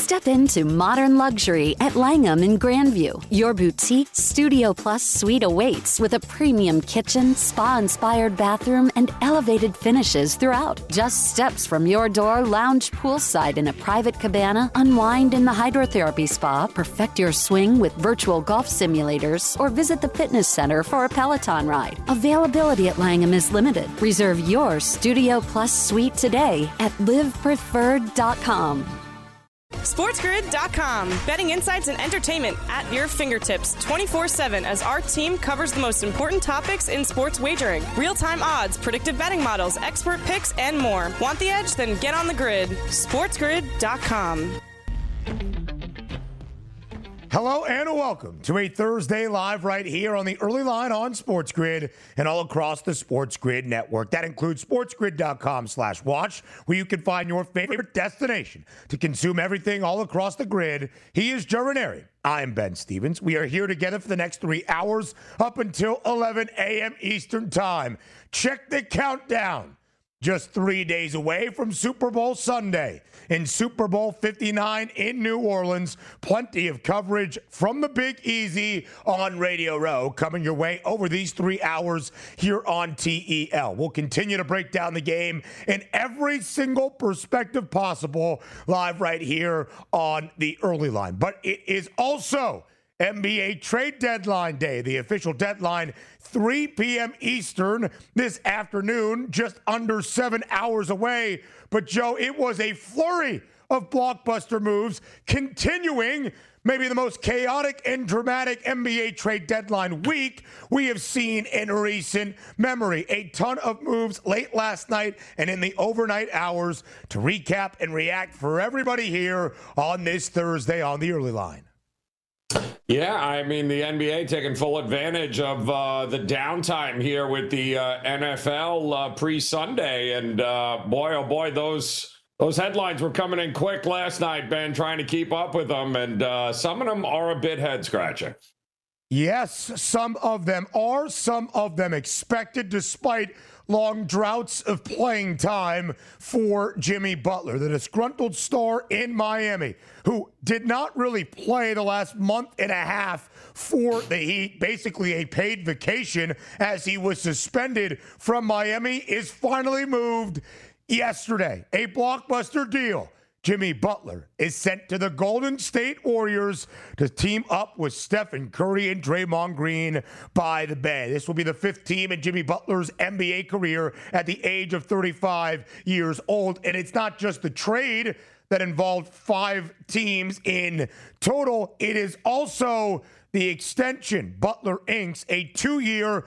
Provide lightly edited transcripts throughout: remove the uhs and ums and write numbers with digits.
Step into modern luxury at Langham in Grandview. Your boutique Studio Plus suite awaits with a premium kitchen, spa-inspired bathroom, and elevated finishes throughout. Just steps from your door, lounge poolside in a private cabana, unwind in the hydrotherapy spa, perfect your swing with virtual golf simulators, or visit the fitness center for a Peloton ride. Availability at Langham is limited. Reserve your Studio Plus suite today at livepreferred.com. SportsGrid.com. Betting insights and entertainment at your fingertips 24/7 as our team covers the most important topics in sports wagering. Real-time odds, predictive betting models, expert picks, and more. Want the edge? Then get on the grid. SportsGrid.com. Hello and welcome to a Thursday live right here on the early line on Sports Grid and all across the Sports Grid network. That includes sportsgrid.com/watch, where you can find your favorite destination to consume everything all across the grid. He is Joe Ranieri. I'm Ben Stevens. We are here together for the next 3 hours up until 11 a.m. Eastern Time. Check the countdown. Just 3 days away from Super Bowl Sunday in Super Bowl 59 in New Orleans. Plenty of coverage from the Big Easy on Radio Row coming your way over these 3 hours here on TEL. We'll continue to break down the game in every single perspective possible live right here on the early line. But it is also NBA trade deadline day, the official deadline, 3 p.m. Eastern this afternoon, just under 7 hours away. But, Joe, it was a flurry of blockbuster moves, continuing maybe the most chaotic and dramatic NBA trade deadline week we have seen in recent memory. A ton of moves late last night and in the overnight hours to recap and react for everybody here on this Thursday on the early line. Yeah, I mean, the NBA taking full advantage of the downtime here with the NFL pre-Sunday. And boy, oh boy, those headlines were coming in quick last night, Ben, trying to keep up with them. And some of them are a bit head-scratching. Yes, some of them are. Some of them expected, despite long droughts of playing time for Jimmy Butler, the disgruntled star in Miami, who did not really play the last month and a half for the Heat, basically a paid vacation as he was suspended from Miami, is finally moved yesterday. A blockbuster deal. Jimmy Butler is sent to the Golden State Warriors to team up with Stephen Curry and Draymond Green by the Bay. This will be the 5th team in Jimmy Butler's NBA career at the age of 35 years old. And it's not just the trade that involved 5 teams in total. It is also the extension. Butler inks a 2-year,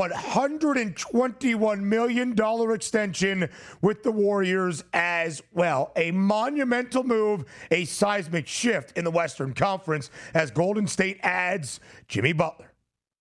$121 million extension with the Warriors as well. A monumental move, a seismic shift in the Western Conference as Golden State adds Jimmy Butler.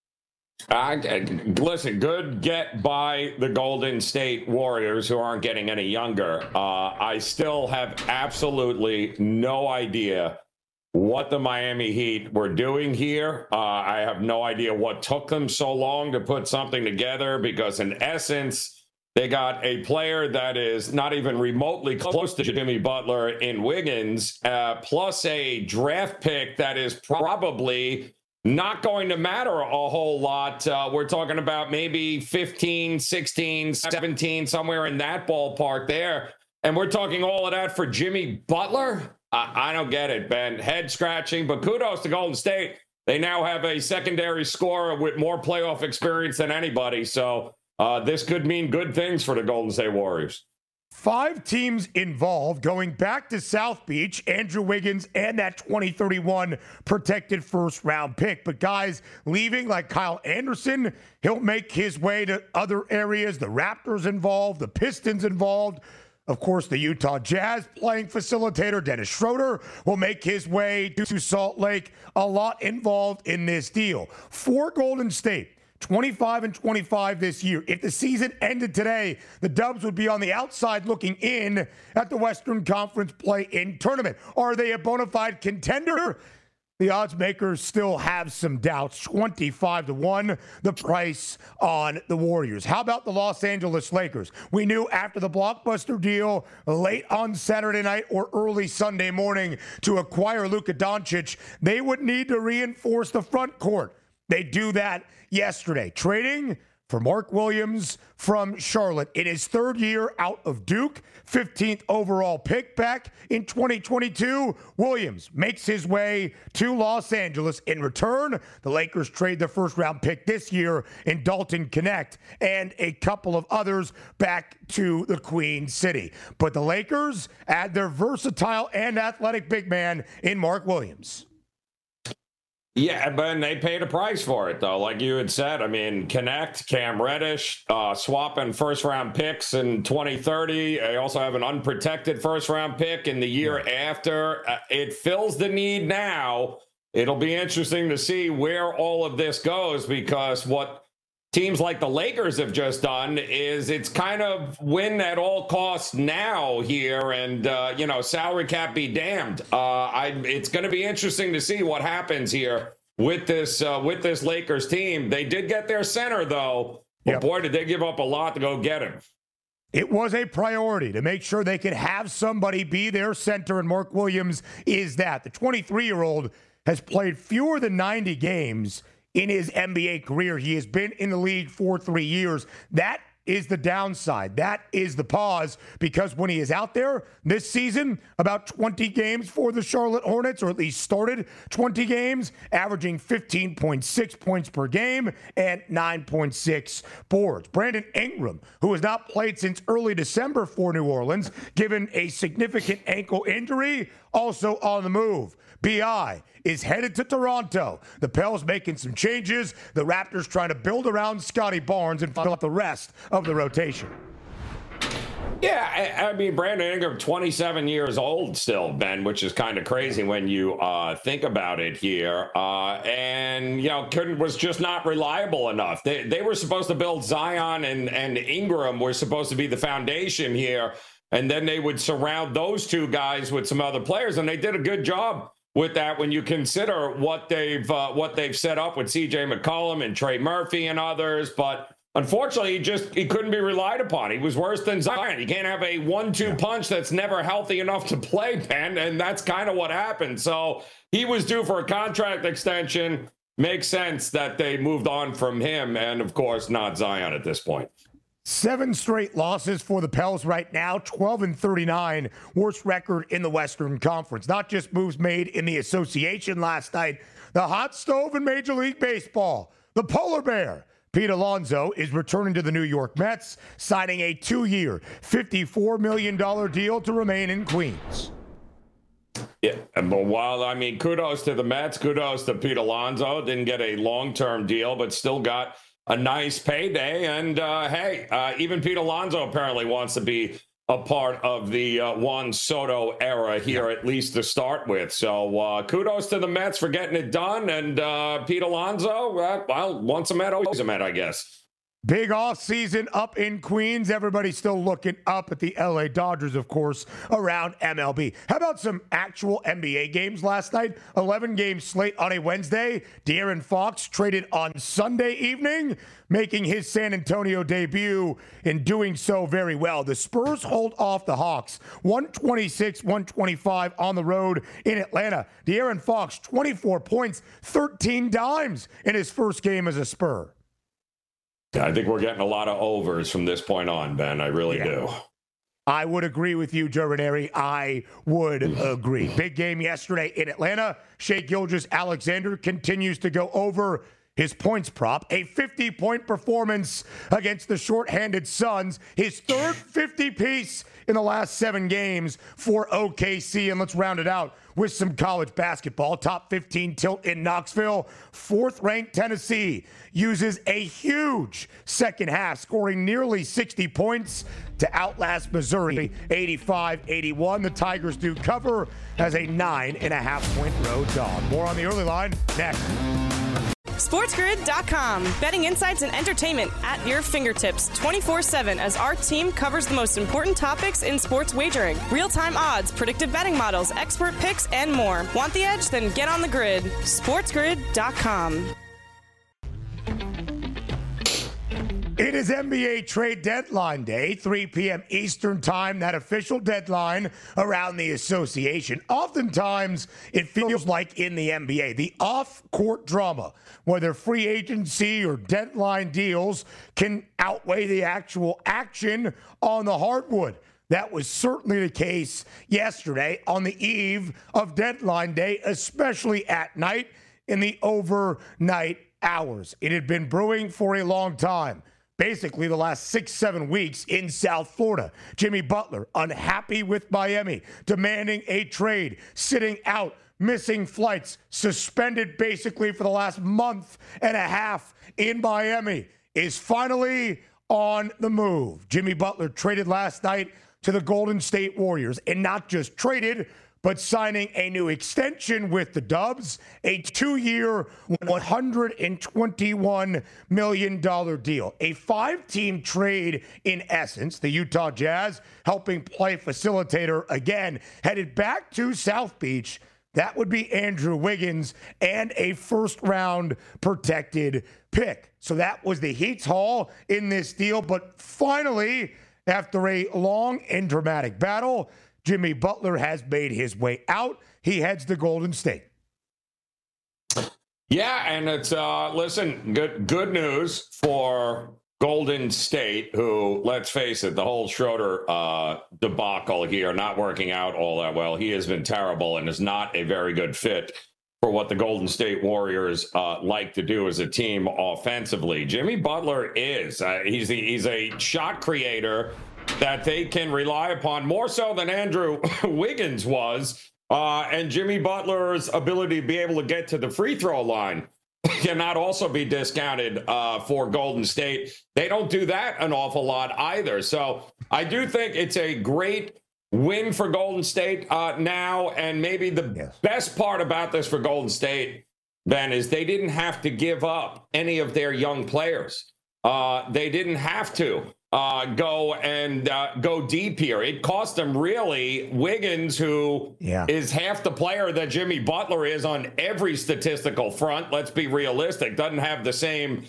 Listen, good get by the Golden State Warriors, who aren't getting any younger. I still have absolutely no idea what the Miami Heat were doing here. I have no idea what took them so long to put something together, because in essence, they got a player that is not even remotely close to Jimmy Butler in Wiggins, plus a draft pick that is probably not going to matter a whole lot. We're talking about maybe 15, 16, 17, somewhere in that ballpark there. And we're talking all of that for Jimmy Butler? I don't get it, Ben. Head scratching, but kudos to Golden State. They now have a secondary scorer with more playoff experience than anybody. So this could mean good things for the Golden State Warriors. 5 teams involved, going back to South Beach, Andrew Wiggins and that 2031 protected first-round pick. But guys leaving like Kyle Anderson, he'll make his way to other areas. The Raptors involved, the Pistons involved. Of course, the Utah Jazz playing facilitator Dennis Schroeder will make his way to Salt Lake. A lot involved in this deal. For Golden State, 25-25 this year. If the season ended today, the Dubs would be on the outside looking in at the Western Conference play-in tournament. Are they a bona fide contender? the odds makers still have some doubts. 25-1, the price on the Warriors. How about the Los Angeles Lakers? We knew after the blockbuster deal late on Saturday night or early Sunday morning to acquire Luka Doncic, they would need to reinforce the front court. They do that yesterday, trading for Mark Williams from Charlotte in his third year out of Duke, 15th overall pick back in 2022. Williams makes his way to Los Angeles. In return, the Lakers trade their first-round pick this year in Dalton Knecht and a couple of others back to the Queen City. But the Lakers add their versatile and athletic big man in Mark Williams. Yeah, but they paid a price for it, though. Like you had said, I mean, Knecht, Cam Reddish, swapping first-round picks in 2030. They also have an unprotected first-round pick in the year after. It fills the need now. It'll be interesting to see where all of this goes, because what teams like the Lakers have just done is it's kind of win at all costs now here, and salary cap be damned. It's going to be interesting to see what happens here with this Lakers team. They did get their center though, but boy, did they give up a lot to go get him. It was a priority to make sure they could have somebody be their center, and Mark Williams is that. The 23-year-old has played fewer than 90 games in his NBA career. He has been in the league for 3 years. That is the downside. That is the pause, because when he is out there this season, about 20 games for the Charlotte Hornets, or at least started 20 games, averaging 15.6 points per game and 9.6 boards. Brandon Ingram, who has not played since early December for New Orleans, given a significant ankle injury, also on the move. B.I. is headed to Toronto. The Pels making some changes. The Raptors trying to build around Scotty Barnes and fill out the rest of the rotation. Yeah, I mean, Brandon Ingram, 27 years old still, Ben, which is kind of crazy when you think about it here. Was just not reliable enough. They were supposed to build Zion, and Ingram were supposed to be the foundation here, and then they would surround those two guys with some other players, and they did a good job with that when you consider what they've set up with C.J. McCollum and Trey Murphy and others. But unfortunately, he couldn't be relied upon. He was worse than Zion. You can't have a 1-2 punch that's never healthy enough to play, Ben, and that's kind of what happened. So he was due for a contract extension. Makes sense that they moved on from him, and of course, not Zion at this point. 7 straight losses for the Pels right now, 12-39, worst record in the Western Conference. Not just moves made in the association last night. The hot stove in Major League Baseball, the polar bear, Pete Alonso, is returning to the New York Mets, signing a 2-year, $54 million deal to remain in Queens. Yeah, but kudos to the Mets, kudos to Pete Alonso. Didn't get a long-term deal, but still got a nice payday. And even Pete Alonso apparently wants to be a part of the Juan Soto era here, at least to start with. So kudos to the Mets for getting it done. And Pete Alonso, once a Met, always a Met, I guess. Big offseason up in Queens. Everybody's still looking up at the LA Dodgers, of course, around MLB. How about some actual NBA games last night? 11-game slate on a Wednesday. De'Aaron Fox traded on Sunday evening, making his San Antonio debut and doing so very well. The Spurs hold off the Hawks, 126-125 on the road in Atlanta. De'Aaron Fox, 24 points, 13 dimes in his first game as a Spur. I think we're getting a lot of overs from this point on, Ben. I really do. I would agree with you, Joe Ranieri. I would agree. Big game yesterday in Atlanta. Shai Gilgeous-Alexander continues to go over his points prop. A 50-point performance against the shorthanded Suns. His third 50-piece in the last 7 games for OKC. And let's round it out with some college basketball. Top 15 tilt in Knoxville. 4th-ranked Tennessee uses a huge second half, scoring nearly 60 points to outlast Missouri 85-81. The Tigers do cover as a 9.5-point road dog. More on the early line next. SportsGrid.com. Betting insights and entertainment at your fingertips 24/7 as our team covers the most important topics in sports wagering. Real-time odds, predictive betting models, expert picks, and more. Want the edge? Then get on the grid. SportsGrid.com. It is NBA trade deadline day, 3 p.m. Eastern time, that official deadline around the association. Oftentimes, it feels like in the NBA, the off-court drama, whether free agency or deadline deals, can outweigh the actual action on the hardwood. That was certainly the case yesterday on the eve of deadline day, especially at night in the overnight hours. It had been brewing for a long time. Basically, the last 6-7 weeks in South Florida. Jimmy Butler, unhappy with Miami, demanding a trade, sitting out, missing flights, suspended basically for the last month and a half in Miami, is finally on the move. Jimmy Butler traded last night to the Golden State Warriors, and not just traded, but signing a new extension with the Dubs, a 2-year, $121 million deal. A 5-team trade in essence. The Utah Jazz helping play facilitator again, headed back to South Beach. That would be Andrew Wiggins and a first-round protected pick. So that was the Heat's haul in this deal. But finally, after a long and dramatic battle, Jimmy Butler has made his way out. He heads to Golden State. Yeah, and it's, listen, good news for Golden State, who, let's face it, the whole Schroeder debacle here, not working out all that well. He has been terrible and is not a very good fit for what the Golden State Warriors like to do as a team offensively. Jimmy Butler is. He's a shot creator that they can rely upon more so than Andrew Wiggins was. And Jimmy Butler's ability to be able to get to the free throw line cannot also be discounted for Golden State. They don't do that an awful lot either. So I do think it's a great win for Golden State now. And maybe the best part about this for Golden State, Ben, is they didn't have to give up any of their young players. They didn't have to go deep here. It cost them really Wiggins, who is half the player that Jimmy Butler is on every statistical front. Let's be realistic. Doesn't have the same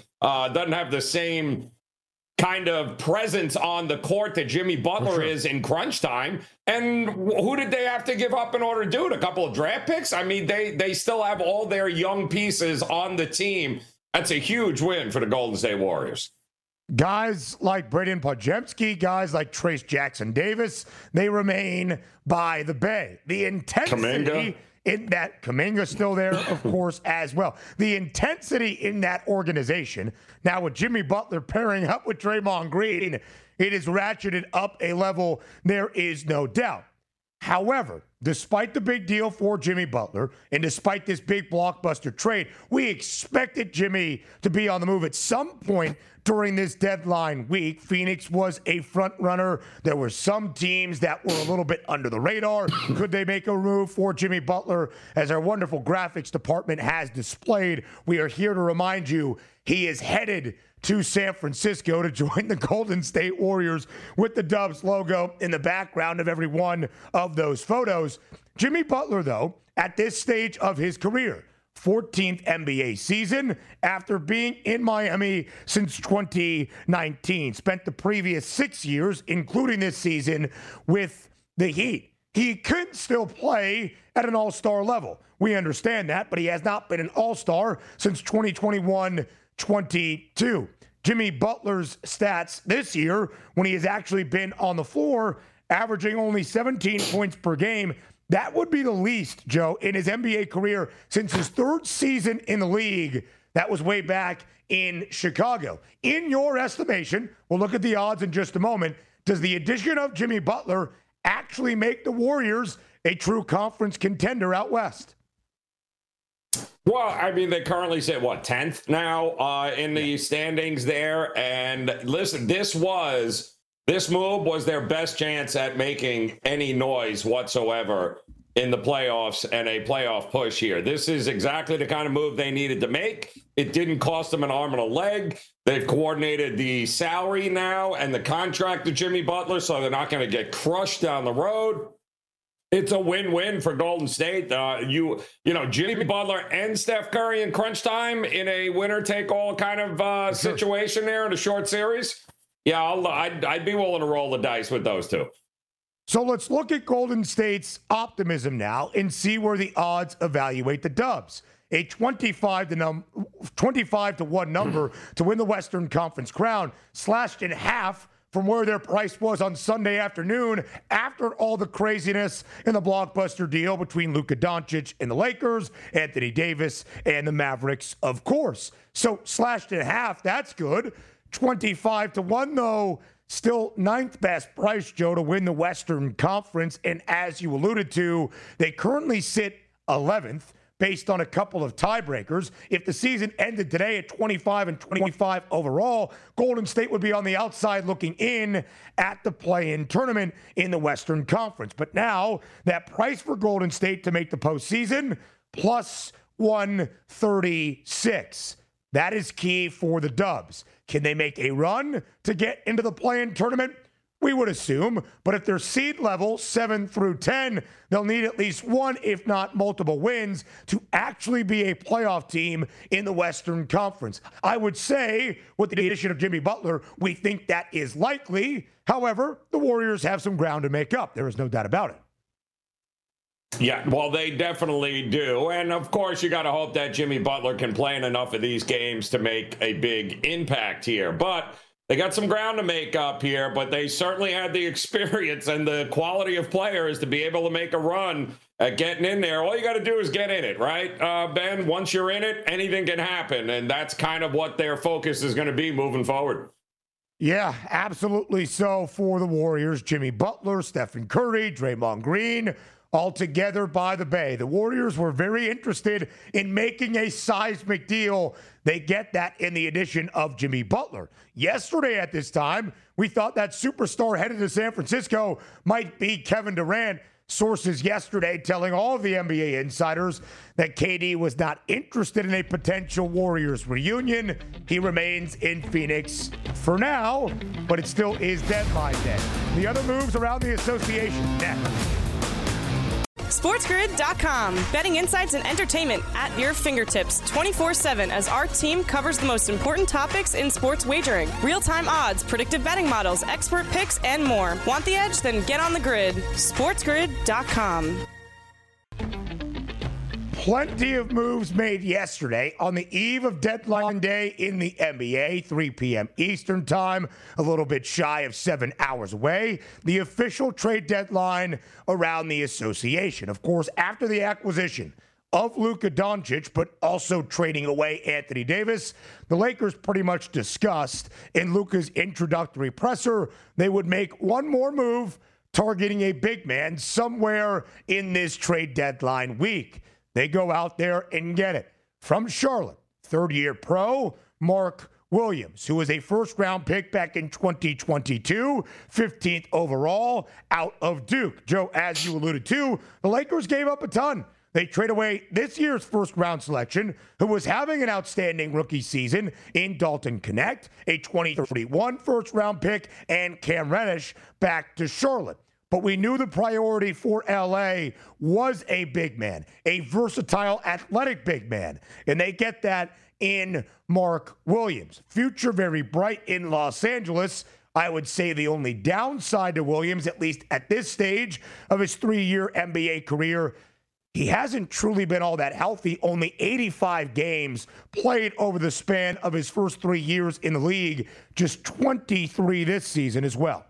kind of presence on the court that Jimmy Butler is in crunch time. And who did they have to give up in order to do it? A couple of draft picks? I mean, they still have all their young pieces on the team. That's a huge win for the Golden State Warriors. Guys like Braden Podziemski, guys like Trace Jackson Davis, they remain by the bay. The intensity in that, Kuminga's still there, of course, as well. The intensity in that organization, now with Jimmy Butler pairing up with Draymond Green, it is ratcheted up a level, there is no doubt. However, despite the big deal for Jimmy Butler, and despite this big blockbuster trade, we expected Jimmy to be on the move at some point during this deadline week. Phoenix was a front runner. There were some teams that were a little bit under the radar. Could they make a move for Jimmy Butler? As our wonderful graphics department has displayed, we are here to remind you he is headed to San Francisco to join the Golden State Warriors with the Dubs logo in the background of every one of those photos. Jimmy Butler, though, at this stage of his career, 14th NBA season after being in Miami since 2019. Spent the previous 6 years, including this season, with the Heat. He could still play at an all-star level. We understand that, but he has not been an all-star since 2021-22. Jimmy Butler's stats this year, when he has actually been on the floor, averaging only 17 points per game. That would be the least, Joe, in his NBA career since his third season in the league. That was way back in Chicago. In your estimation, we'll look at the odds in just a moment, does the addition of Jimmy Butler actually make the Warriors a true conference contender out west? Well, I mean, they currently sit, 10th now in the standings there. And listen, this move was their best chance at making any noise whatsoever in the playoffs and a playoff push here. This is exactly the kind of move they needed to make. It didn't cost them an arm and a leg. They've coordinated the salary now and the contract to Jimmy Butler, so they're not going to get crushed down the road. It's a win-win for Golden State. You know, Jimmy Butler and Steph Curry in crunch time in a winner-take-all kind of situation there in a short series. Yeah, I'd be willing to roll the dice with those two. So let's look at Golden State's optimism now and see where the odds evaluate the Dubs. A 25 to 1 number to win the Western Conference crown, slashed in half from where their price was on Sunday afternoon after all the craziness in the blockbuster deal between Luka Doncic and the Lakers, Anthony Davis and the Mavericks, of course. So slashed in half, that's good. 25 to 1, though, still ninth best price, Joe, to win the Western Conference. And as you alluded to, they currently sit 11th. Based on a couple of tiebreakers. If the season ended today at 25 and 25 overall, Golden State would be on the outside looking in at the play-in tournament in the Western Conference. But now, that price for Golden State to make the postseason, plus 136. That is key for the Dubs. Can they make a run to get into the play-in tournament? We would assume, but if they're seed level 7 through 10, they'll need at least one, if not multiple wins to actually be a playoff team in the Western Conference. I would say, with the addition of Jimmy Butler, we think that is likely. However, the Warriors have some ground to make up. There is no doubt about it. Yeah, well, they definitely do. And, of course, you got to hope that Jimmy Butler can play in enough of these games to make a big impact here. But they got some ground to make up here, but they certainly had the experience and the quality of players to be able to make a run at getting in there. All you got to do is get in it, right, Ben? Once you're in it, anything can happen, and that's kind of what their focus is going to be moving forward. Yeah, absolutely so for the Warriors. Jimmy Butler, Stephen Curry, Draymond Green, all together by the Bay. The Warriors were very interested in making a seismic deal. They get that in the addition of Jimmy Butler. Yesterday at this time, we thought that superstar headed to San Francisco might be Kevin Durant. Sources yesterday telling all of the NBA insiders that KD was not interested in a potential Warriors reunion. He remains in Phoenix for now, but it still is deadline day. The other moves around the association next. SportsGrid.com. Betting insights and entertainment at your fingertips 24/7 as our team covers the most important topics in sports wagering. Real-time odds, predictive betting models, expert picks, and more. Want the edge? Then get on the grid. SportsGrid.com. Plenty of moves made yesterday on the eve of deadline day in the NBA, 3 p.m. Eastern time, a little bit shy of 7 hours away. The official trade deadline around the association. Of course, after the acquisition of Luka Doncic, but also trading away Anthony Davis, the Lakers pretty much discussed in Luka's introductory presser they would make one more move targeting a big man somewhere in this trade deadline week. They go out there and get it. From Charlotte, third-year pro, Mark Williams, who was a first-round pick back in 2022, 15th overall, out of Duke. Joe, as you alluded to, the Lakers gave up a ton. They trade away this year's first-round selection, who was having an outstanding rookie season in Dalton Knecht, a 2031 first-round pick, and Cam Reddish back to Charlotte. But we knew the priority for LA was a big man, a versatile, athletic big man. And they get that in Mark Williams. Future very bright in Los Angeles. I would say the only downside to Williams, at least at this stage of his 3-year NBA career, he hasn't truly been all that healthy. Only 85 games played over the span of his first 3 years in the league. Just 23 this season as well.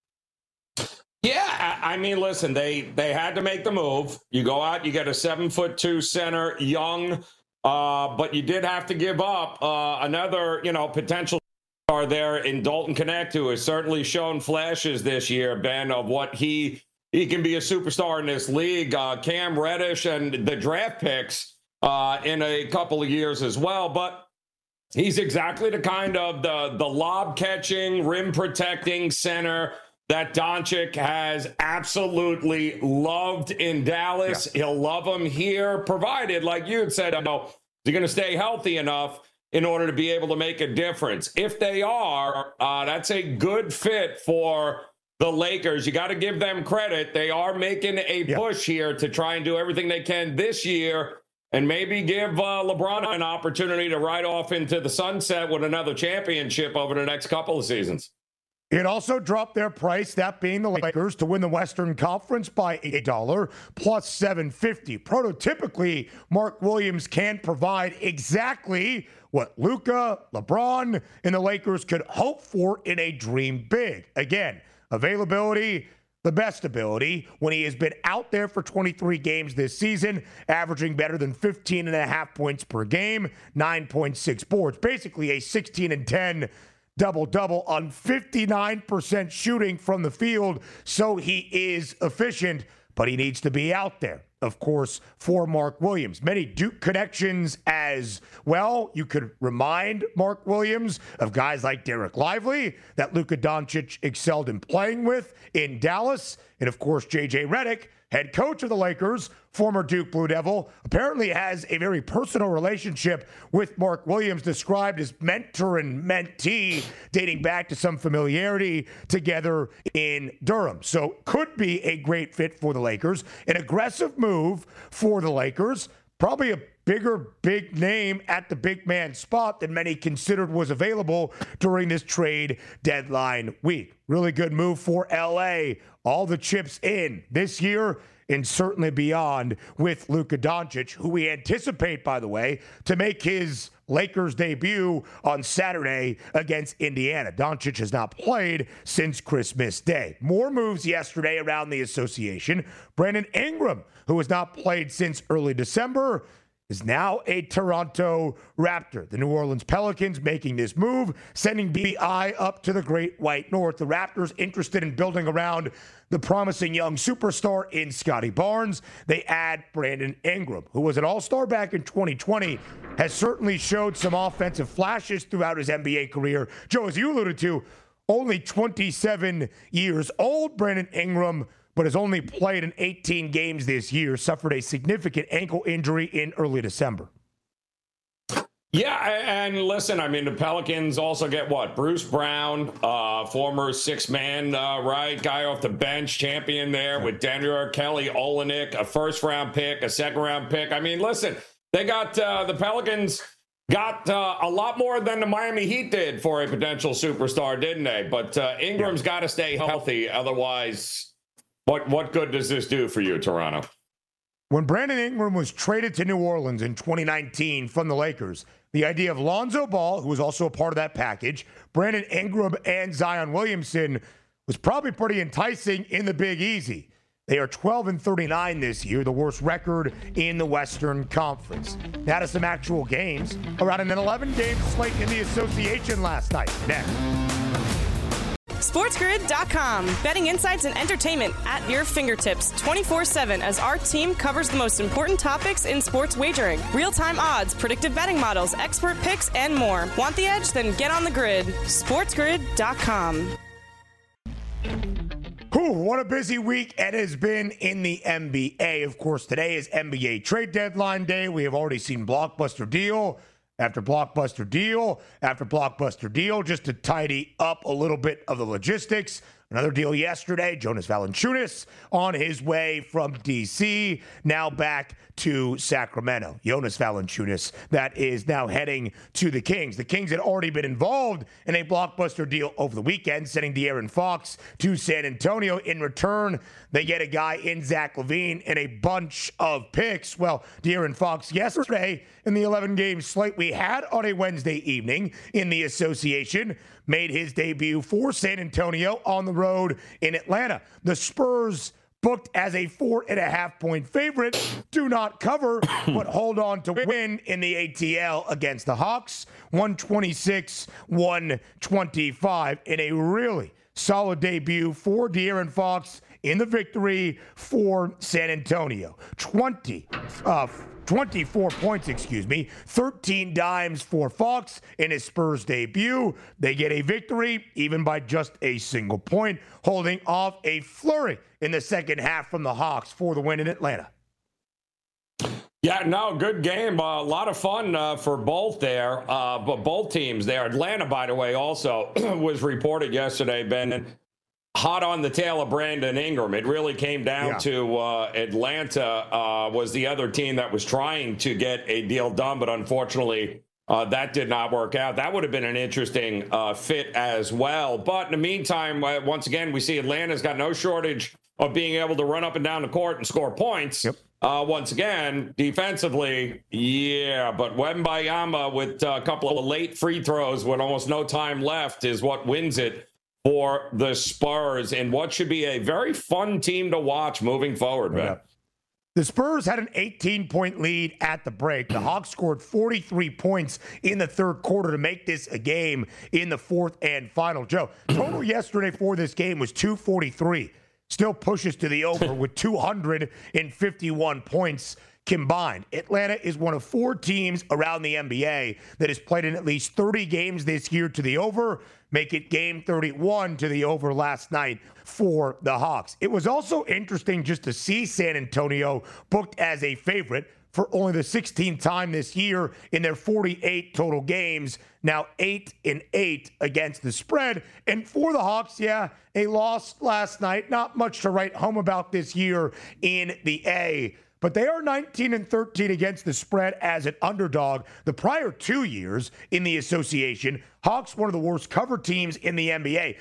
Yeah, I mean, listen, they had to make the move. You go out, you get a 7'2" center, young, but you did have to give up another, potential star there in Dalton Knecht, who has certainly shown flashes this year, Ben, of what he can be a superstar in this league. Cam Reddish and the draft picks in a couple of years as well, but he's exactly the kind of the lob catching, rim protecting center that Doncic has absolutely loved in Dallas. Yeah. He'll love him here, provided, like you had said, he's going to stay healthy enough in order to be able to make a difference. If they are, that's a good fit for the Lakers. You got to give them credit. They are making a push here to try and do everything they can this year and maybe give LeBron an opportunity to ride off into the sunset with another championship over the next couple of seasons. It also dropped their price, that being the Lakers, to win the Western Conference by $1 plus $7.50. Prototypically, Mark Williams can provide exactly what Luka, LeBron, and the Lakers could hope for in a dream big. Again, availability, the best ability, when he has been out there for 23 games this season, averaging better than 15.5 points per game, 9.6 boards, basically a 16-10 double-double on 59% shooting from the field. So he is efficient, but he needs to be out there, of course, for Mark Williams. Many Duke connections as well. You could remind Mark Williams of guys like Derek Lively that Luka Doncic excelled in playing with in Dallas. And, of course, J.J. Redick, head coach of the Lakers, former Duke Blue Devil, apparently has a very personal relationship with Mark Williams, described as mentor and mentee, dating back to some familiarity together in Durham. So could be a great fit for the Lakers. An aggressive move for the Lakers. Probably a big name at the big man spot than many considered was available during this trade deadline week. Really good move for LA. All the chips in this year and certainly beyond with Luka Doncic, who we anticipate, by the way, to make his Lakers debut on Saturday against Indiana. Doncic has not played since Christmas Day. More moves yesterday around the association. Brandon Ingram, who has not played since early December, is now a Toronto Raptor. The New Orleans Pelicans making this move, sending BI up to the Great White North. The Raptors interested in building around the promising young superstar in Scotty Barnes. They add Brandon Ingram, who was an all-star back in 2020, has certainly showed some offensive flashes throughout his NBA career. Joe, as you alluded to, only 27 years old, Brandon Ingram, but has only played in 18 games this year, suffered a significant ankle injury in early December. Yeah, and listen, I mean, the Pelicans also get what? Bruce Brown, former six-man, guy off the bench, champion there with Daniel Kelly Olynyk, a first-round pick, a second-round pick. I mean, listen, they got the Pelicans got a lot more than the Miami Heat did for a potential superstar, didn't they? But Ingram's got to stay healthy, otherwise. What good does this do for you, Toronto? When Brandon Ingram was traded to New Orleans in 2019 from the Lakers, the idea of Lonzo Ball, who was also a part of that package, Brandon Ingram and Zion Williamson was probably pretty enticing in the Big Easy. They are 12-39 this year, the worst record in the Western Conference. Now to some actual games. Around an 11-game slate in the association last night. Next. SportsGrid.com. Betting insights and entertainment at your fingertips 24/7 as our team covers the most important topics in sports wagering. Real-time odds, predictive betting models, expert picks, and more. Want the edge? Then get on the grid. SportsGrid.com. What a busy week it has been in the NBA. Of course, today is NBA trade deadline day. We have already seen blockbuster deal after blockbuster deal after blockbuster deal, just to tidy up a little bit of the logistics. Another deal yesterday, Jonas Valanciunas on his way from D.C., now back to Sacramento. Jonas Valanciunas, that is now heading to the Kings. The Kings had already been involved in a blockbuster deal over the weekend, sending De'Aaron Fox to San Antonio. In return, they get a guy in Zach LaVine and a bunch of picks. Well, De'Aaron Fox yesterday in the 11-game slate we had on a Wednesday evening in the association made his debut for San Antonio on the road in Atlanta. The Spurs, booked as a 4.5-point favorite, do not cover, but hold on to win in the ATL against the Hawks, 126-125, in a really solid debut for De'Aaron Fox in the victory for San Antonio. 24 points, 13 dimes for Fox in his Spurs debut. They get a victory, even by just a single point, holding off a flurry in the second half from the Hawks for the win in Atlanta. Yeah, no, good game. A lot of fun for both there, but both teams there. Atlanta, by the way, also was reported yesterday, Ben, hot on the tail of Brandon Ingram. It really came down to Atlanta was the other team that was trying to get a deal done, but unfortunately that did not work out. That would have been an interesting fit as well. But in the meantime, once again, we see Atlanta's got no shortage of being able to run up and down the court and score points. Yep. Once again, defensively, but Wembanyama with a couple of late free throws with almost no time left is what wins it for the Spurs in what should be a very fun team to watch moving forward, man. The Spurs had an 18-point lead at the break. The Hawks scored 43 points in the third quarter to make this a game in the fourth and final. Joe, total yesterday for this game was 243. Still pushes to the over with 251 points combined. Atlanta is one of 4 teams around the NBA that has played in at least 30 games this year to the over, make it game 31 to the over last night for the Hawks. It was also interesting just to see San Antonio booked as a favorite for only the 16th time this year in their 48 total games, now 8-8 against the spread. And for the Hawks, a loss last night. Not much to write home about this year in the A. But they are 19-13 against the spread as an underdog. The prior 2 years in the association, Hawks, one of the worst cover teams in the NBA,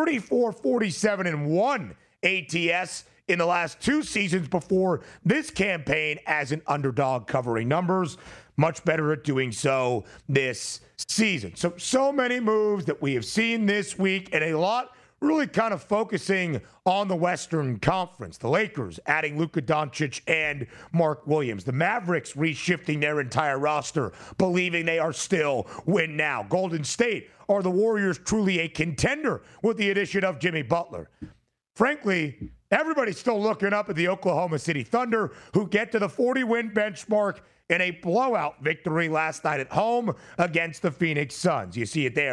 34-47-1 ATS in the last 2 seasons before this campaign as an underdog covering numbers. Much better at doing so this season. So many moves that we have seen this week, and a lot really kind of focusing on the Western Conference. The Lakers adding Luka Doncic and Mark Williams. The Mavericks reshifting their entire roster, believing they are still win now. Golden State, are the Warriors truly a contender with the addition of Jimmy Butler? Frankly, everybody's still looking up at the Oklahoma City Thunder, who get to the 40-win benchmark in a blowout victory last night at home against the Phoenix Suns. You see it there,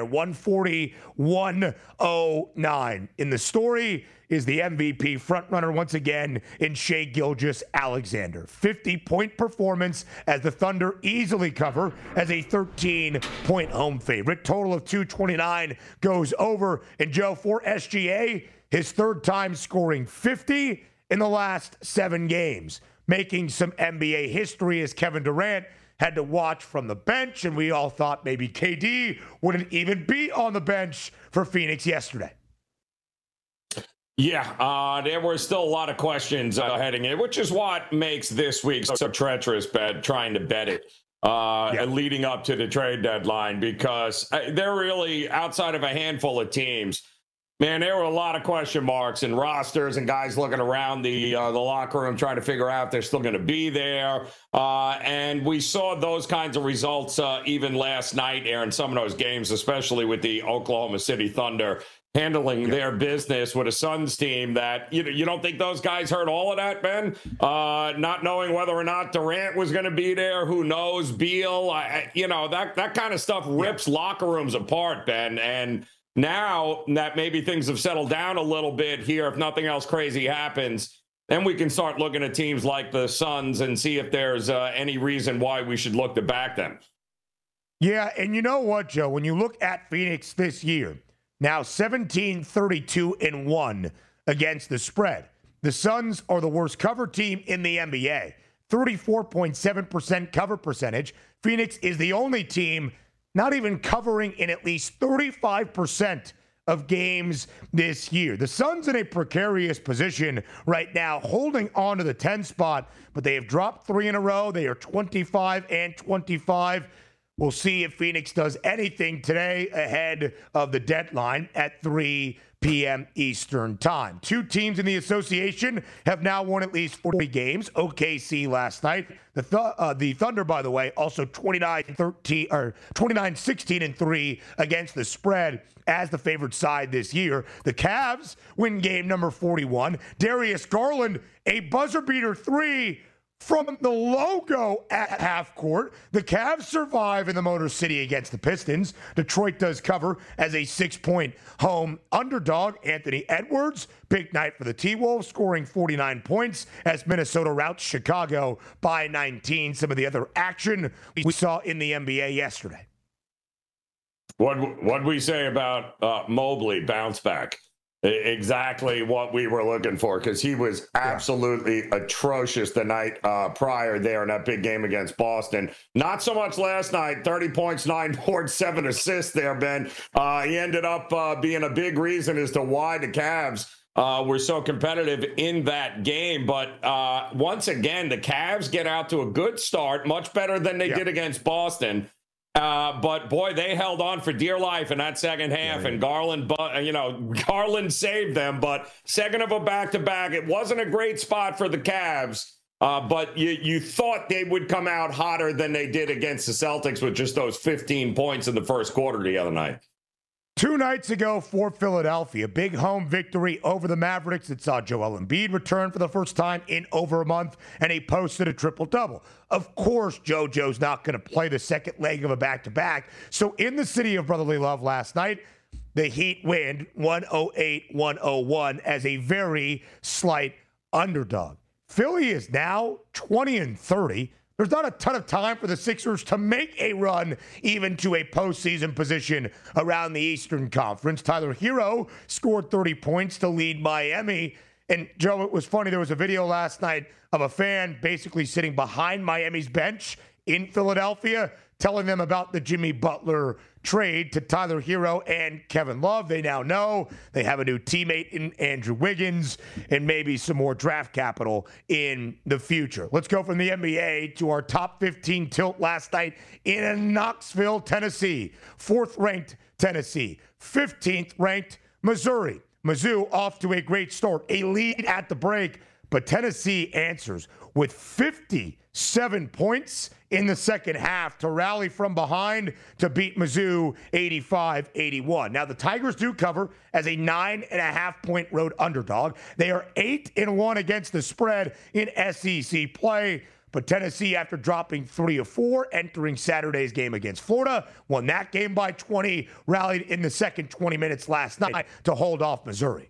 140-109. In the story is the MVP frontrunner once again in Shai Gilgeous-Alexander. 50-point performance as the Thunder easily cover as a 13-point home favorite. Total of 229 goes over. And Joe, for SGA, his third time scoring 50 in the last 7 games, making some NBA history as Kevin Durant had to watch from the bench, and we all thought maybe KD wouldn't even be on the bench for Phoenix yesterday. Yeah, there were still a lot of questions heading in, which is what makes this week so treacherous, trying to bet it leading up to the trade deadline, because they're really, outside of a handful of teams, man, there were a lot of question marks and rosters and guys looking around the locker room trying to figure out if they're still going to be there. And we saw those kinds of results even last night, Aaron, some of those games, especially with the Oklahoma City Thunder handling their business with a Suns team that, you don't think those guys heard all of that, Ben? Not knowing whether or not Durant was going to be there, who knows, Beal, that kind of stuff rips locker rooms apart, Ben. And now that maybe things have settled down a little bit here, if nothing else crazy happens, then we can start looking at teams like the Suns and see if there's any reason why we should look to back them. Yeah, and you know what, Joe? When you look at Phoenix this year, now 17-32-1 against the spread. The Suns are the worst cover team in the NBA, 34.7% cover percentage. Phoenix is the only team not even covering in at least 35% of games this year. The Suns in a precarious position right now, holding on to the 10 spot, but they have dropped 3 in a row. They are 25-25. We'll see if Phoenix does anything today ahead of the deadline at 3 p.m. Eastern time. 2 teams in the association have now won at least 40 games. OKC last night. The Thunder, by the way, also 29-16-3 against the spread as the favored side this year. The Cavs win game number 41. Darius Garland, a buzzer beater 3 From the logo at half court, the Cavs survive in the Motor City against the Pistons. Detroit does cover as a 6-point home underdog. Anthony Edwards, big night for the T-Wolves, scoring 49 points as Minnesota routs Chicago by 19. Some of the other action we saw in the NBA yesterday. What'd we say about Mobley bounce back? Exactly what we were looking for, because he was absolutely atrocious the night prior there in that big game against Boston. Not so much last night. 30 points, 9 boards, 7 assists there, Ben. He ended up being a big reason as to why the Cavs were so competitive in that game. But once again, the Cavs get out to a good start, much better than they did against Boston. But boy, they held on for dear life in that second half, and Garland saved them. But second of a back-to-back, it wasn't a great spot for the Cavs. But you thought they would come out hotter than they did against the Celtics with just those 15 points in the first quarter the other night. 2 nights ago for Philadelphia, big home victory over the Mavericks. It saw Joel Embiid return for the first time in over a month, and he posted a triple-double. Of course, JoJo's not going to play the second leg of a back-to-back. So in the city of brotherly love last night, the Heat win 108-101 as a very slight underdog. Philly is now 20-30. There's not a ton of time for the Sixers to make a run even to a postseason position around the Eastern Conference. Tyler Hero scored 30 points to lead Miami. And, Joe, it was funny. There was a video last night of a fan basically sitting behind Miami's bench in Philadelphia telling them about the Jimmy Butler trade to Tyler Hero and Kevin Love. They now know they have a new teammate in Andrew Wiggins and maybe some more draft capital in the future. Let's go from the NBA to our top 15 tilt last night in Knoxville, Tennessee. 4th-ranked Tennessee, 15th-ranked Missouri. Mizzou off to a great start, a lead at the break, but Tennessee answers with 57 points in the second half to rally from behind to beat Mizzou 85-81. Now, the Tigers do cover as a 9.5-point road underdog. They are 8-1 against the spread in SEC play. But Tennessee, after dropping 3 of 4, entering Saturday's game against Florida, won that game by 20, rallied in the second 20 minutes last night to hold off Missouri.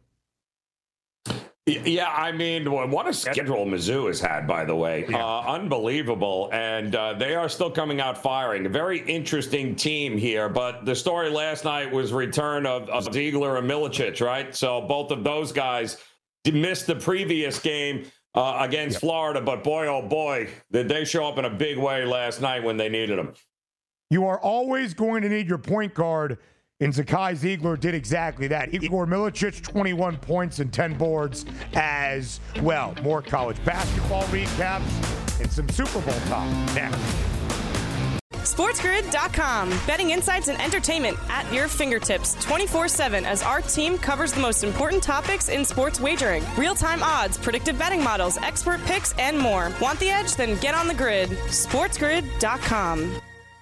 Yeah, I mean, what a schedule Mizzou has had, by the way. Unbelievable. And they are still coming out firing. A very interesting team here. But the story last night was return of Ziegler and Milicic, right? So both of those guys missed the previous game against Florida. But boy, oh boy, did they show up in a big way last night when they needed them. You are always going to need your point guard. And Zakai Ziegler did exactly that. Igor Milicic, 21 points and 10 boards as well. More college basketball recaps and some Super Bowl talk next. SportsGrid.com. Betting insights and entertainment at your fingertips 24/7 as our team covers the most important topics in sports wagering. Real-time odds, predictive betting models, expert picks, and more. Want the edge? Then get on the grid. SportsGrid.com.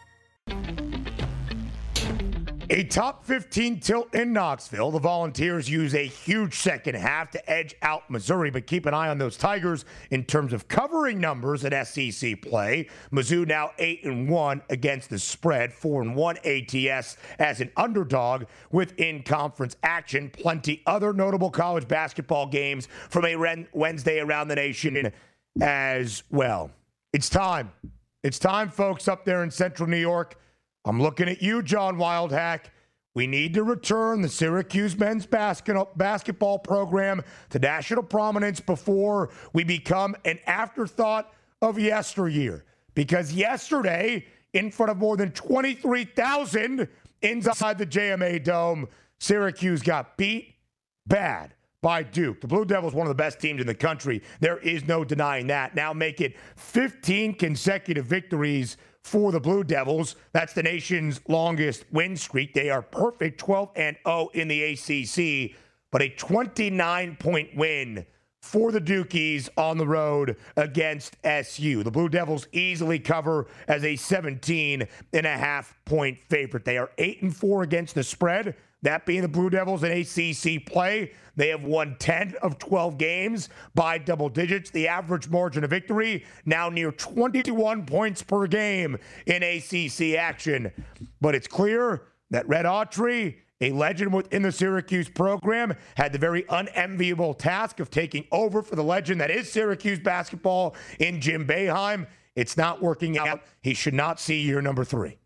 A top 15 tilt in Knoxville. The Volunteers use a huge second half to edge out Missouri, but keep an eye on those Tigers in terms of covering numbers at SEC play. Mizzou now 8-1 against the spread, 4-1 ATS as an underdog with in-conference action. Plenty other notable college basketball games from a Wednesday around the nation as well. It's time. It's time, folks, up there in Central New York. I'm looking at you, John Wildhack. We need to return the Syracuse men's basketball program to national prominence before we become an afterthought of yesteryear. Because yesterday, in front of more than 23,000 inside the JMA Dome, Syracuse got beat bad by Duke. The Blue Devils, one of the best teams in the country. There is no denying that. Now make it 15 consecutive victories for the Blue Devils. That's the nation's longest win streak. They are perfect, 12-0 in the ACC, but a 29-point win for the Dukies on the road against SU. The Blue Devils easily cover as a 17.5-point favorite. They are 8-4 against the spread. that being the Blue Devils in ACC play. They have won 10 of 12 games by double digits. The average margin of victory now near 21 points per game in ACC action. But it's clear that Red Autry, a legend within the Syracuse program, had the very unenviable task of taking over for the legend that is Syracuse basketball in Jim Boeheim. It's not working out. He should not see year number 3.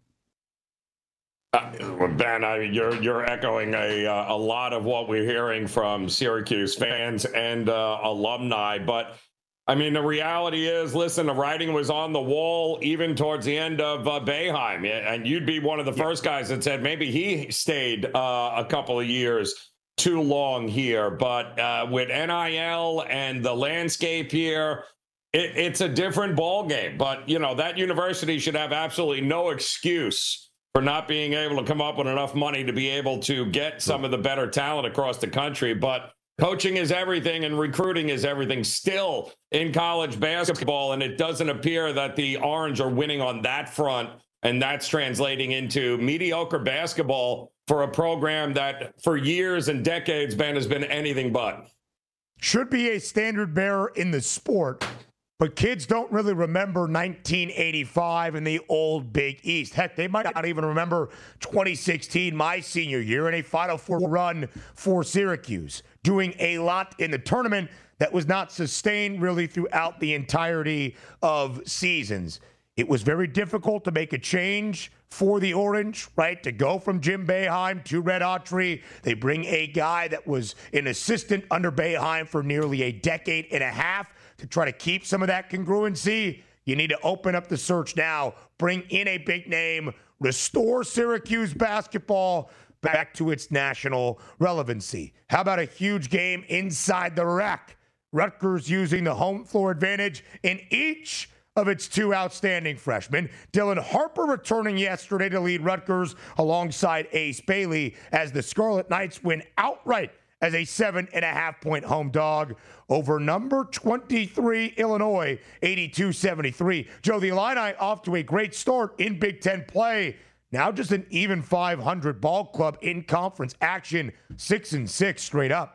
Ben, you're echoing a lot of what we're hearing from Syracuse fans and alumni. But, I mean, the reality is, listen, the writing was on the wall even towards the end of Boeheim. And you'd be one of the first guys that said maybe he stayed a couple of years too long here. But with NIL and the landscape here, it's a different ballgame. But, you know, that university should have absolutely no excuse for not being able to come up with enough money to be able to get some of the better talent across the country. But coaching is everything and recruiting is everything still in college basketball. And it doesn't appear that the Orange are winning on that front. And that's translating into mediocre basketball for a program that for years and decades, Ben, has been anything but. Should be a standard bearer in the sport. But kids don't really remember 1985 and the old Big East. Heck, they might not even remember 2016, my senior year, and a Final Four run for Syracuse, doing a lot in the tournament that was not sustained really throughout the entirety of seasons. It was very difficult to make a change for the Orange, right, to go from Jim Boeheim to Red Autry. They bring a guy that was an assistant under Boeheim for nearly a decade and a half. To try to keep some of that congruency, you need to open up the search now, bring in a big name, restore Syracuse basketball back to its national relevancy. How about a huge game inside the RAC? Rutgers using the home floor advantage in each of its 2 outstanding freshmen. Dylan Harper returning yesterday to lead Rutgers alongside Ace Bailey as the Scarlet Knights win outright as a 7.5-point home dog over number 23 Illinois, 82-73. Joe, the Illini off to a great start in Big Ten play. Now just an even 500 ball club in conference action, 6-6 straight up.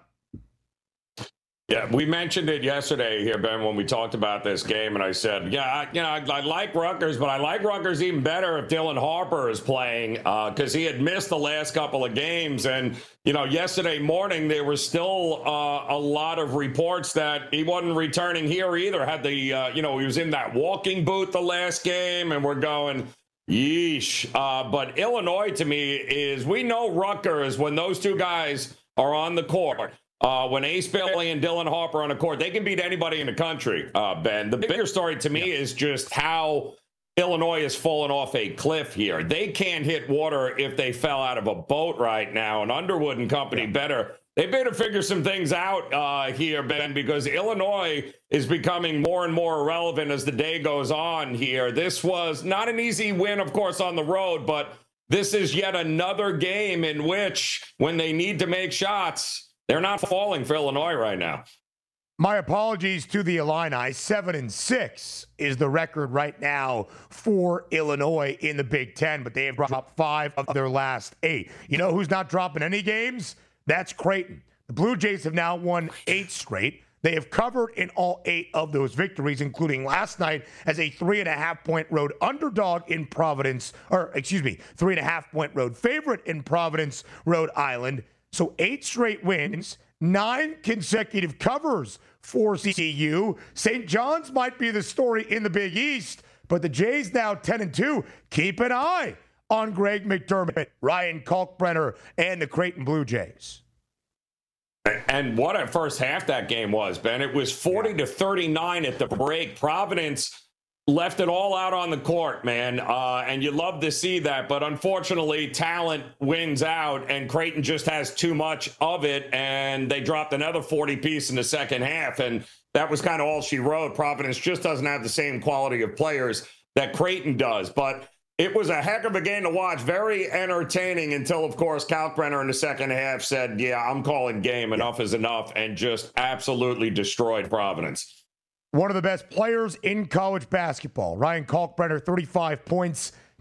Yeah, we mentioned it yesterday here, Ben, when we talked about this game, and I said, I like Rutgers, but I like Rutgers even better if Dylan Harper is playing because he had missed the last couple of games. And, yesterday morning, there was still a lot of reports that he wasn't returning here either. Had the, he was in that walking boot the last game, and we're going, yeesh. But Illinois, to me, is we know Rutgers, when those two guys are on the court, when Ace Bailey and Dylan Harper on the court, they can beat anybody in the country, Ben. The bigger story to me is just how Illinois has fallen off a cliff here. They can't hit water if they fell out of a boat right now. And Underwood and company they better figure some things out here, Ben, because Illinois is becoming more and more irrelevant as the day goes on here. This was not an easy win, of course, on the road, but this is yet another game in which when they need to make shots, they're not falling for Illinois right now. My apologies to the Illini. 7-6 is the record right now for Illinois in the Big Ten, but they have dropped 5 of their last 8. You know who's not dropping any games? That's Creighton. The Blue Jays have now won 8 straight. They have covered in all 8 of those victories, including last night as a 3.5-point road underdog in Providence, 3.5-point road favorite in Providence, Rhode Island. So 8 straight wins, 9 consecutive covers for CU. St. John's might be the story in the Big East, but the Jays now 10-2. Keep an eye on Greg McDermott, Ryan Kalkbrenner, and the Creighton Blue Jays. And what a first half that game was, Ben. It was 40-39 at the break. Providence left it all out on the court, man, and you love to see that. But unfortunately, talent wins out, and Creighton just has too much of it, and they dropped another 40-piece in the second half, and that was kind of all she wrote. Providence just doesn't have the same quality of players that Creighton does. But it was a heck of a game to watch, very entertaining until, of course, Kalkbrenner in the second half said, I'm calling game, enough is enough, and just absolutely destroyed Providence. One of the best players in college basketball, Ryan Kalkbrenner, 35 points,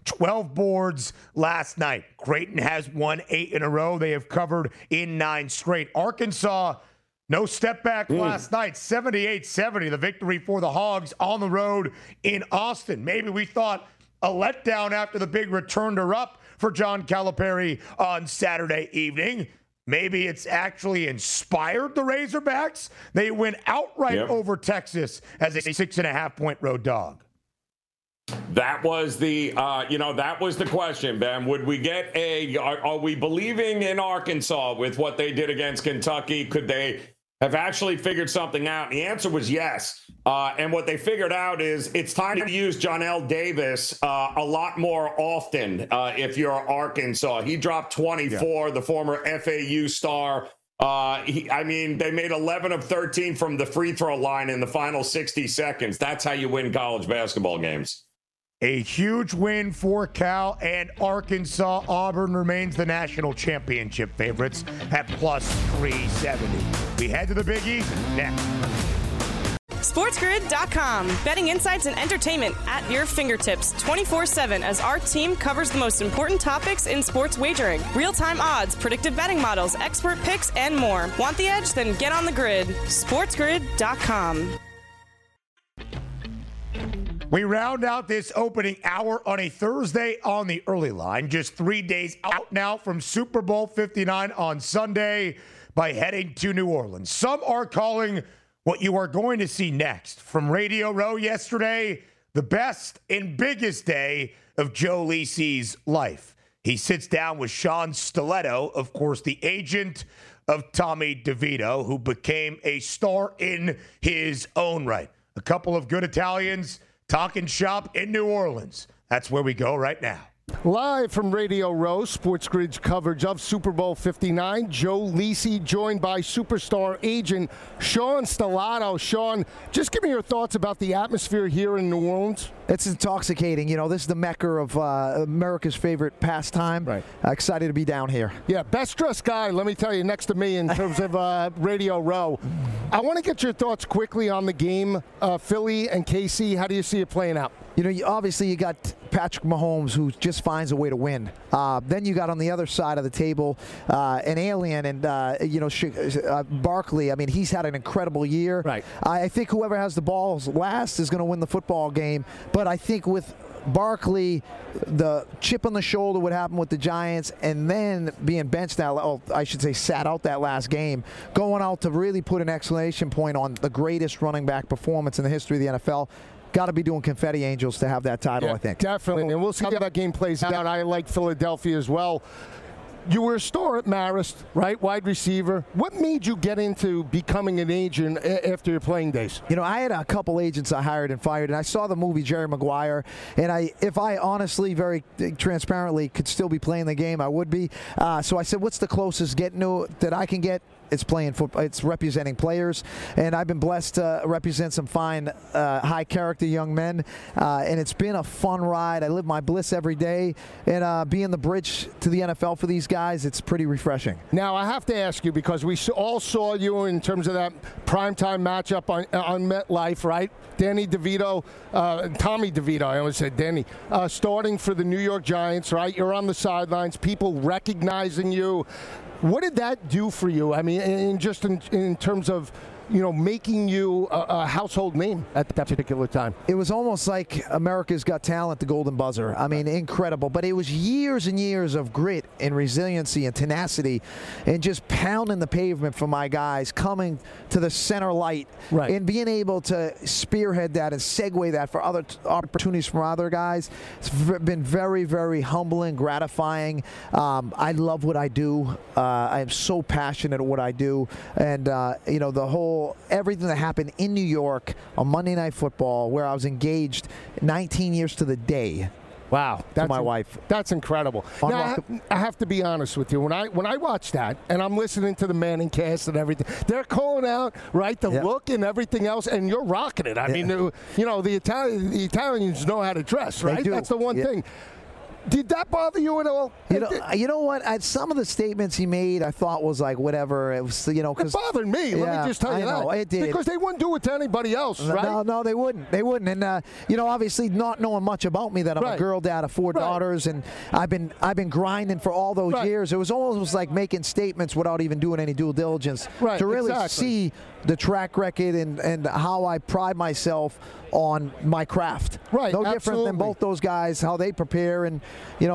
12 boards last night. Creighton has won 8 in a row. They have covered in 9 straight. Arkansas, no step back last night. 78-70, the victory for the Hogs on the road in Austin. Maybe we thought a letdown after the big return to Rupp for John Calipari on Saturday evening. Maybe it's actually inspired the Razorbacks. They win outright over Texas as a 6.5-point road dog. That was the, that was the question, Ben. Would we get are we believing in Arkansas with what they did against Kentucky? Could they have actually figured something out? And the answer was yes. And what they figured out is it's time to use Johnell Davis a lot more often if you're Arkansas. He dropped 24, the former FAU star. They made 11 of 13 from the free throw line in the final 60 seconds. That's how you win college basketball games. A huge win for Cal and Arkansas. Auburn remains the national championship favorites at plus 370. We head to the Big East next. SportsGrid.com. Betting insights and entertainment at your fingertips 24/7 as our team covers the most important topics in sports wagering. Real-time odds, predictive betting models, expert picks, and more. Want the edge? Then get on the grid. SportsGrid.com. We round out this opening hour on a Thursday on the early line. Just 3 days out now from Super Bowl 59 on Sunday by heading to New Orleans. Some are calling what you are going to see next from Radio Row yesterday the best and biggest day of Joe Lisi's life. He sits down with Sean Stiletto, of course, the agent of Tommy DeVito, who became a star in his own right. A couple of good Italians talking shop in New Orleans. That's where we go right now. Live from Radio Row, Sports Grid's coverage of Super Bowl 59. Joe Lisi joined by superstar agent Sean Stiletto. Sean, just give me your thoughts about the atmosphere here in New Orleans. It's intoxicating. You know, this is the mecca of America's favorite pastime. Right. Excited to be down here. Yeah, best dressed guy, let me tell you, next to me in terms of Radio Row. I want to get your thoughts quickly on the game. Philly and KC, how do you see it playing out? You know, obviously you got Patrick Mahomes, who just finds a way to win. Then you got on the other side of the table an alien and, Barkley. I mean, he's had an incredible year. Right. I think whoever has the balls last is going to win the football game. But I think with Barkley, the chip on the shoulder, what happened with the Giants, and then being benched sat out that last game, going out to really put an exclamation point on the greatest running back performance in the history of the NFL. Got to be doing confetti angels to have that title, I think. Definitely, and we'll see how that game plays out. I like Philadelphia as well. You were a star at Marist, right? Wide receiver. What made you get into becoming an agent after your playing days? You know, I had a couple agents I hired and fired, and I saw the movie Jerry Maguire, and if I honestly, very transparently, could still be playing the game, I would be. So I said, what's the closest that I can get? It's playing football. It's representing players, and I've been blessed to represent some fine, high-character young men, and it's been a fun ride. I live my bliss every day, and being the bridge to the NFL for these guys, it's pretty refreshing. Now, I have to ask you, because we all saw you in terms of that primetime matchup on MetLife, right? Danny DeVito, Tommy DeVito, I always said Danny, starting for the New York Giants, right? You're on the sidelines, people recognizing you. What did that do for you? I mean, in terms of, you know, making you a household name at that particular time. It was almost like America's Got Talent, the Golden Buzzer. I mean, incredible. But it was years and years of grit and resiliency and tenacity and just pounding the pavement for my guys, coming to the center light, right, and being able to spearhead that and segue that for other opportunities from other guys. It's been very, very humbling, gratifying. I love what I do. I am so passionate at what I do. And, everything that happened in New York on Monday Night Football, where I was engaged 19 years to the day. Wow, to my wife. That's incredible. Now, I have to be honest with you. When I watch that, and I'm listening to the Manning cast and everything, they're calling out, right, the look and everything else, and you're rocking it. I mean, you know, the Italians know how to dress, right? They do. That's the one thing. Did that bother you at all? You know what? Some of the statements he made, I thought was like whatever. It was, it bothered me. Let me just tell you that. It did. Because they wouldn't do it to anybody else, right? No, they wouldn't. They wouldn't. And obviously, not knowing much about me, that I'm a girl dad of 4 daughters, and I've been grinding for all those years. It was almost like making statements without even doing any due diligence to really see the track record and how I pride myself on my craft. Right. No different than both those guys, how they prepare, and they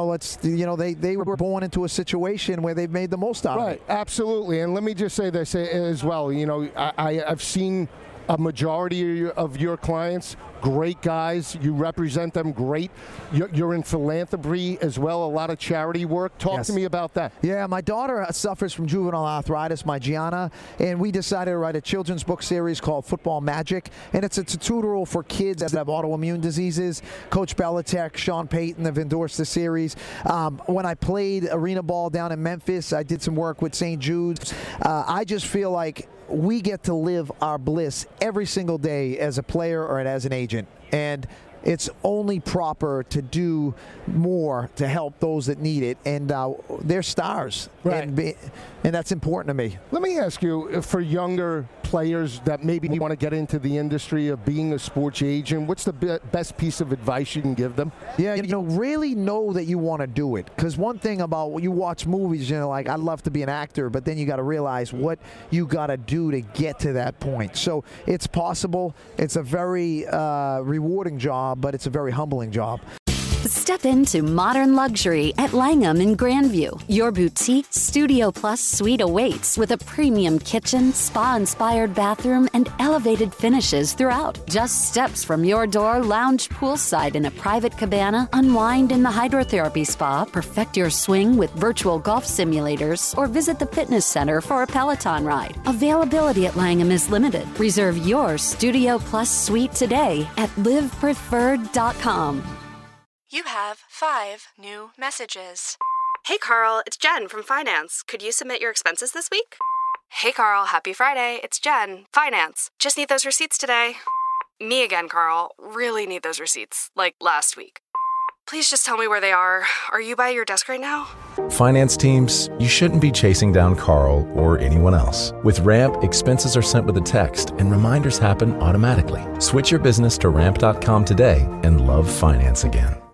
were born into a situation where they've made the most out of it. Right. Absolutely. And let me just say this as well. I've seen a majority of your clients, great guys. You represent them great. You're in philanthropy as well, a lot of charity work. Talk to me about that. Yeah, my daughter suffers from juvenile arthritis, my Gianna, and we decided to write a children's book series called Football Magic, and it's a tutorial for kids that have autoimmune diseases. Coach Belichick, Sean Payton have endorsed the series. When I played arena ball down in Memphis, I did some work with St. Jude's. I just feel like we get to live our bliss every single day as a player or as an agent. And it's only proper to do more to help those that need it. And they're stars. Right. And that's important to me. Let me ask you, for younger players that maybe want to get into the industry of being a sports agent, what's the best piece of advice you can give them? Yeah, really know that you want to do it. Because one thing about when you watch movies, like, I'd love to be an actor, but then you got to realize what you got to do to get to that point. So it's possible. It's a very rewarding job, but it's a very humbling job. Step into modern luxury at Langham in Grandview. Your boutique Studio Plus suite awaits with a premium kitchen, spa-inspired bathroom, and elevated finishes throughout. Just steps from your door, lounge poolside in a private cabana, unwind in the hydrotherapy spa, perfect your swing with virtual golf simulators, or visit the fitness center for a Peloton ride. Availability at Langham is limited. Reserve your Studio Plus suite today at livepreferred.com. You have 5 new messages. Hey Carl, it's Jen from Finance. Could you submit your expenses this week? Hey Carl, happy Friday. It's Jen, Finance. Just need those receipts today. Me again, Carl. Really need those receipts, like last week. Please just tell me where they are. Are you by your desk right now? Finance teams, you shouldn't be chasing down Carl or anyone else. With Ramp, expenses are sent with a text and reminders happen automatically. Switch your business to ramp.com today and love finance again.